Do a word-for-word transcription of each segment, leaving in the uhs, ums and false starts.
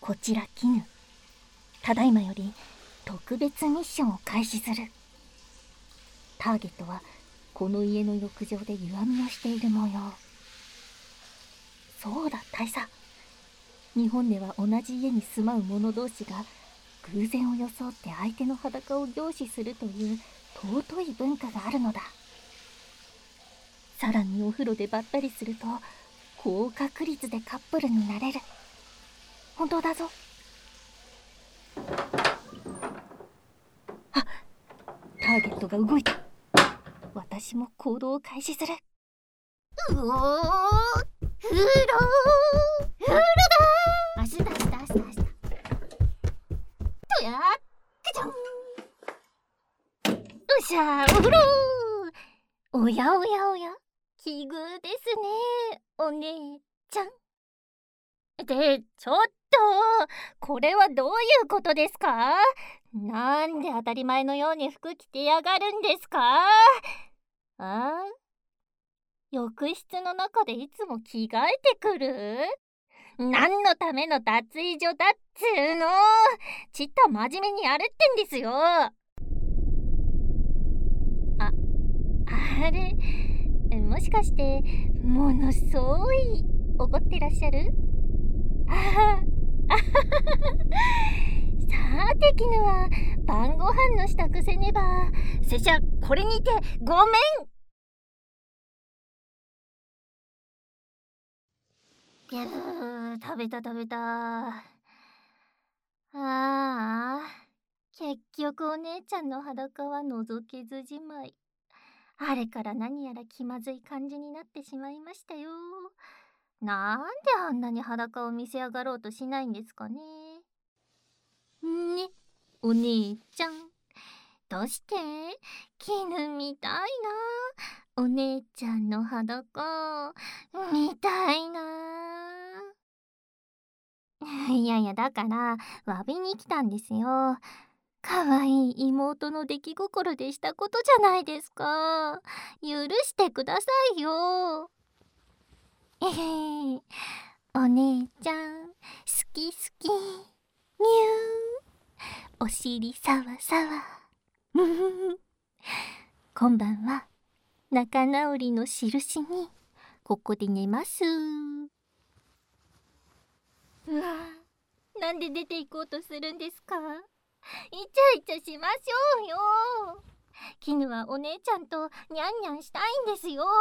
こちら絹、ただいまより特別ミッションを開始する。ターゲットはこの家の浴場で湯あみをしている模様。そうだ大佐、日本では同じ家に住まう者同士が偶然を装って相手の裸を凝視するという尊い文化があるのだ。さらにお風呂でばったりすると高確率でカップルになれる。本当だぞ。あ、ターゲットが動いた。私も行動を開始する。うおー、風呂風呂だー。明日明日明日明日とやっけちゃん。うしゃー、お風呂ー。おやおやおや、奇遇ですね、お姉ちゃん。で、ちょっと、これはどういうことですか？なんで当たり前のように服着てやがるんですか？あ？浴室の中でいつも着替えてくる？何のための脱衣所だっつーの？ちった真面目にやるってんですよ。あ、あれ、もしかしてものすごい怒ってらっしゃる？あはあははさて絹は晩ご飯の支度せねば。拙者これにてごめん。ぎゅー、食べた食べた。ああ、結局お姉ちゃんの裸は覗けずじまい。あれから何やら気まずい感じになってしまいましたよ。なんであんなに裸を見せ上がろうとしないんですかね。ね、お姉ちゃん。どうして？絹みたいな。お姉ちゃんの裸見たいな。いやいや、だから詫びに来たんですよ。かわいい妹の出来心でしたことじゃないですか。許してくださいよ。えへへ、お姉ちゃん好き好き。にゅー、お尻さわさわ。むふふ。今晩は仲直りの印にここで寝ます。うわ、なんで出て行こうとするんですか？イチャイチャしましょうよ。絹はお姉ちゃんとニャンニャンしたいんですよ。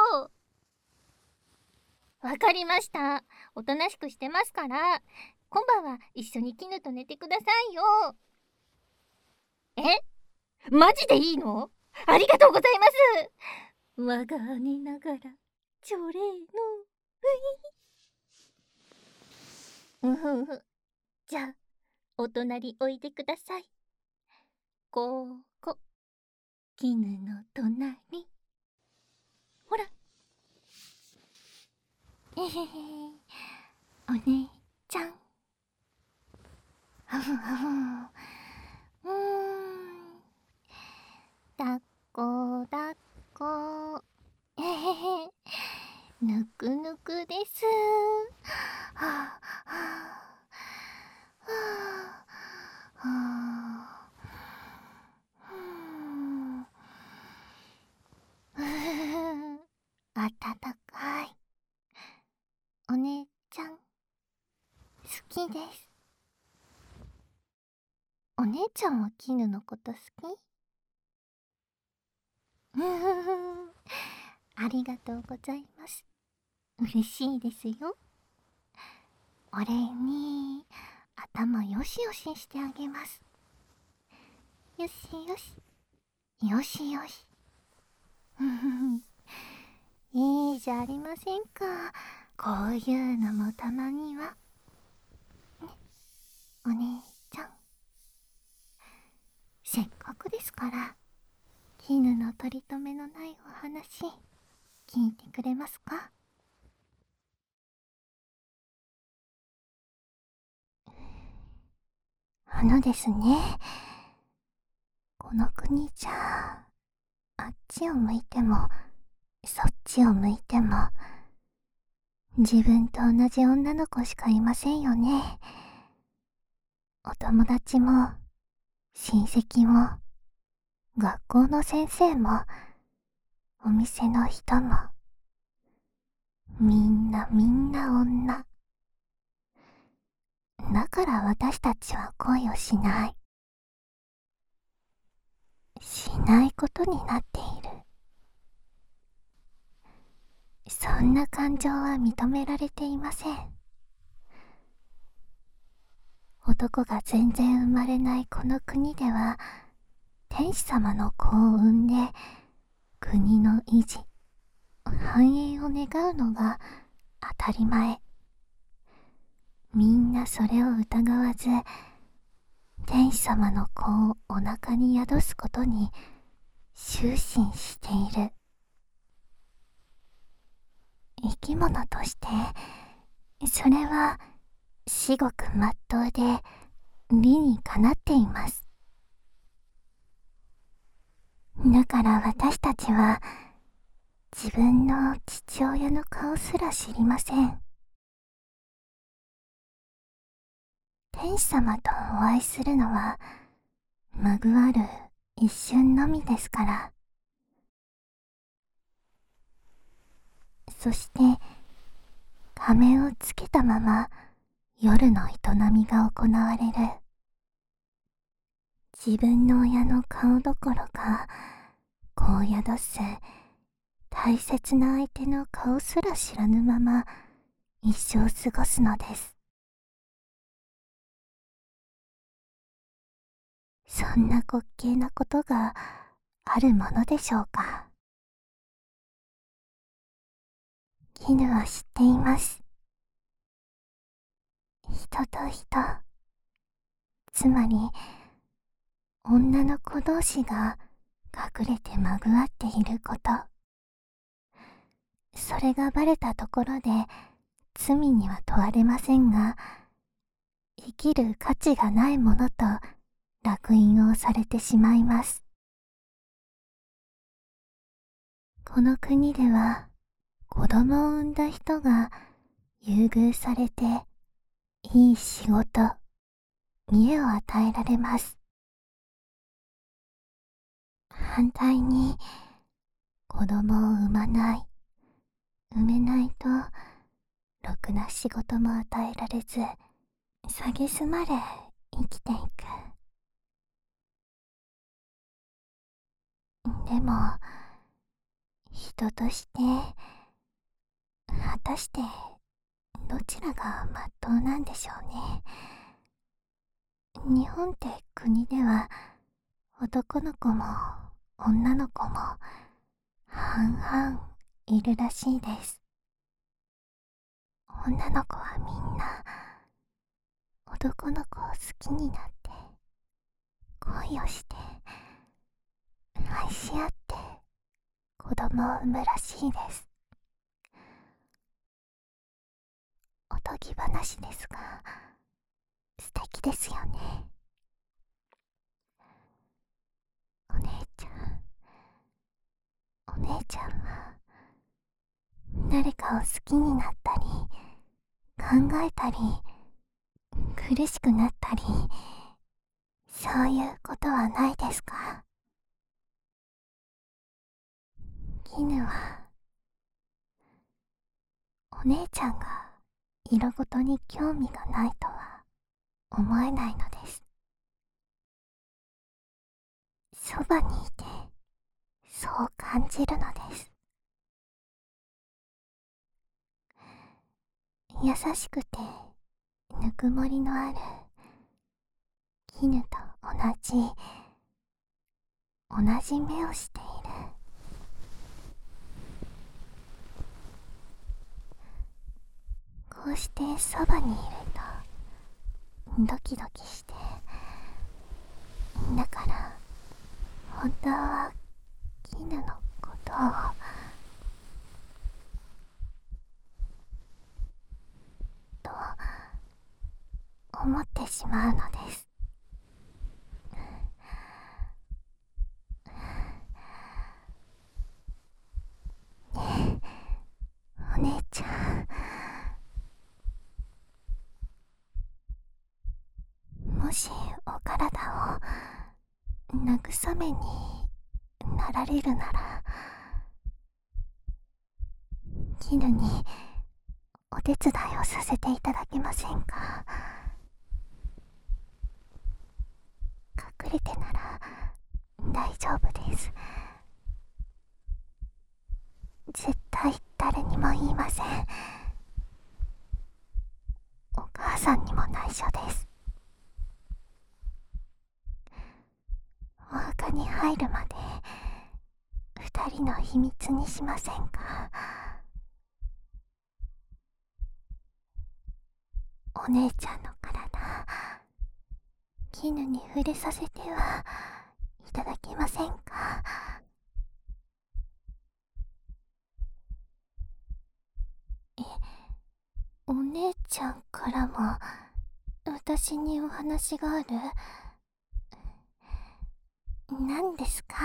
わかりました。おとなしくしてますから、今晩は一緒に絹と寝てくださいよ。え？マジでいいの？ありがとうございます。我が姉ながらチョレーの。うふふ。じゃあお隣おいでください。ここ、絹の隣。ほら。えへへ、お姉ちゃん。はふはふ。うーん。だっこだっこ。えへへ。ぬくぬくです。はあはあはあはあ。ふふ。あたたかい。お姉ちゃん好きです。お姉ちゃんは絹のこと好き？ふふふ。ありがとうございます。嬉しいですよ。お礼に頭よしよししてあげます。よしよしよしよし。ふふふ。いいじゃありませんか。こういうのもたまにはね、お姉ちゃん。せっかくですから絹の取り留めのないお話聞いてくれますか？あのですね、この国じゃあっちを向いてもそっちを向いても自分と同じ女の子しかいませんよね。 お友達も親戚も学校の先生もお店の人もみんなみんな女。だから私たちは恋をしない。しないことになっている。そんな感情は認められていません。男が全然生まれないこの国では、天使様の子を産んで国の維持、繁栄を願うのが当たり前。みんなそれを疑わず、天使様の子をお腹に宿すことに終身している。生き物として、それは至極まっとうで理にかなっています。だから私たちは自分の父親の顔すら知りません。天使様とお会いするのはまぐわる一瞬のみですから。そして仮面をつけたまま夜の営みが行われる。自分の親の顔どころか子を宿す大切な相手の顔すら知らぬまま一生過ごすのです。そんな滑稽なことがあるものでしょうか。絹は知っています。人と人、つまり女の子同士が隠れてまぐわっていること。それがバレたところで罪には問われませんが、生きる価値がないものと烙印をされてしまいます。この国では子供を産んだ人が優遇されていい仕事、家を与えられます。反対に子供を産まない、産めないとろくな仕事も与えられず、蔑まれ生きていく。でも人として果たしてどちらがまっとうなんでしょうね。日本って国では男の子も女の子も半々いるらしいです。女の子はみんな男の子を好きになって恋をして愛し合って子供を産むらしいです。おとぎ話ですが素敵ですよね。お姉ちゃん、お姉ちゃんは誰かを好きになったり考えたり苦しくなったり、そういうことはないですか？絹はお姉ちゃんが色ごとに興味がないとは思えないのです。そばにいてそう感じるのです。優しくてぬくもりのある絹と同じ同じ目をしている。こうしてそばにいるとドキドキして、だから本当は絹のことをと思ってしまうのです。ねえ、お姉ちゃん、もし慰めになられるなら、絹にお手伝いをさせていただけませんか。隠れてなら大丈夫です。絶対誰にも言いません。お母さんにも内緒です。お墓に入るまで二人の秘密にしませんか。お姉ちゃんの体、絹に触れさせてはいただけませんか。え、お姉ちゃんからも私にお話がある？何ですか？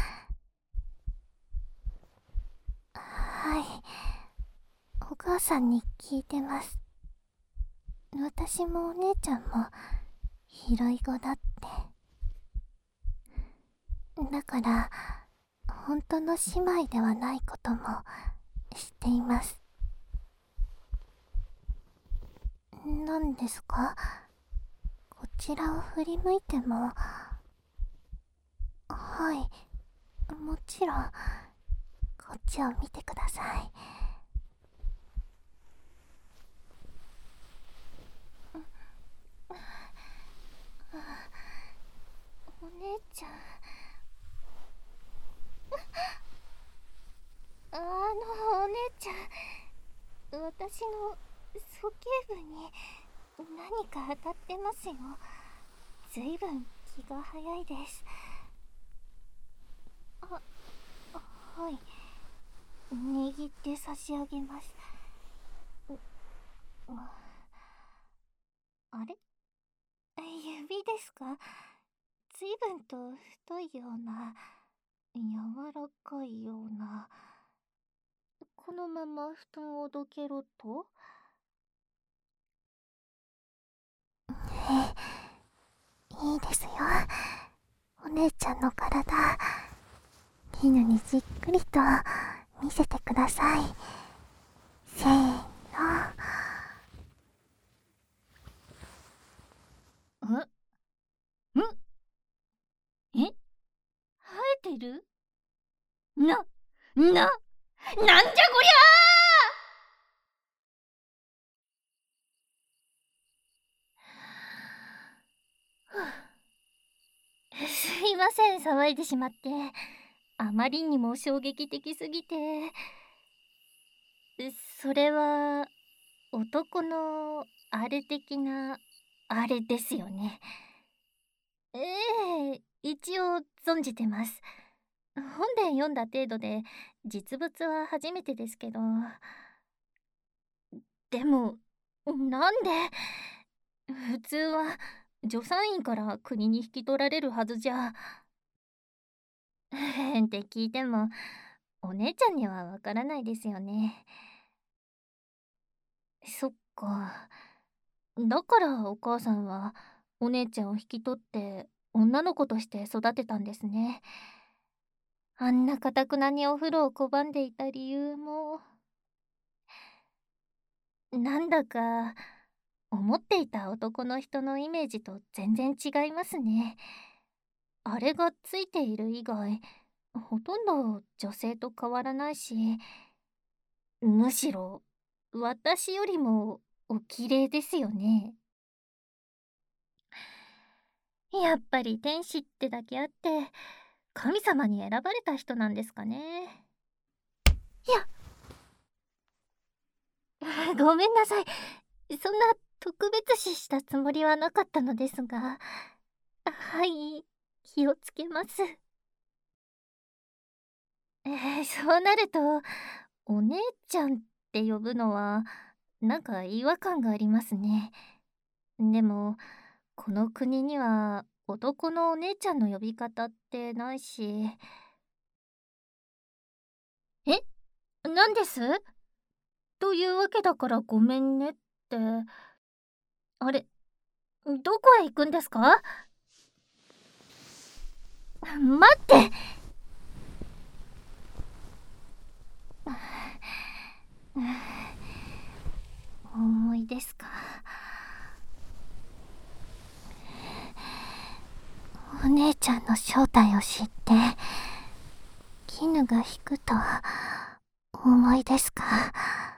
はい、お母さんに聞いてます。私もお姉ちゃんも広い子だって。だから本当の姉妹ではないことも知っています。何ですか？こちらを振り向いても。はい、もちろん。こっちを見てください。お姉ちゃん、あのお姉ちゃん、私の鼠径部に何か当たってますよ。ずいぶん気が早いです。あ、はい、握って差し上げます。あれ、指ですか？ずいぶんと太いような、柔らかいような。このまま布団をどけろと？いいですよ。お姉ちゃんの体、絹にじっくりと見せてください。せーの。ん？ん？え？生えてる？な、な、なんじゃこりゃー！すいません、騒いでしまって。あまりにも衝撃的すぎて。それは男のあれ的なあれですよね。ええ、一応存じてます。本で読んだ程度で、実物は初めてですけど。でも、なんで？普通は助産院から国に引き取られるはずじゃ。って聞いても、お姉ちゃんにはわからないですよね。そっか。だからお母さんはお姉ちゃんを引き取って女の子として育てたんですね。あんなかたくなにお風呂を拒んでいた理由も、なんだか思っていた男の人のイメージと全然違いますね。あれがついている以外、ほとんど女性と変わらないし、むしろ私よりもお綺麗ですよね。やっぱり天使ってだけあって神様に選ばれた人なんですかね。いやごめんなさい。そんな特別視したつもりはなかったのですが。はい、気をつけます。えー、そうなるとお姉ちゃんって呼ぶのはなんか違和感がありますね。でもこの国には男のお姉ちゃんの呼び方ってないし。え、なんです？というわけだからごめんねって。あれ、どこへ行くんですか？ 待って。思いですか。お姉ちゃんの正体を知って絹が引くと思いですか。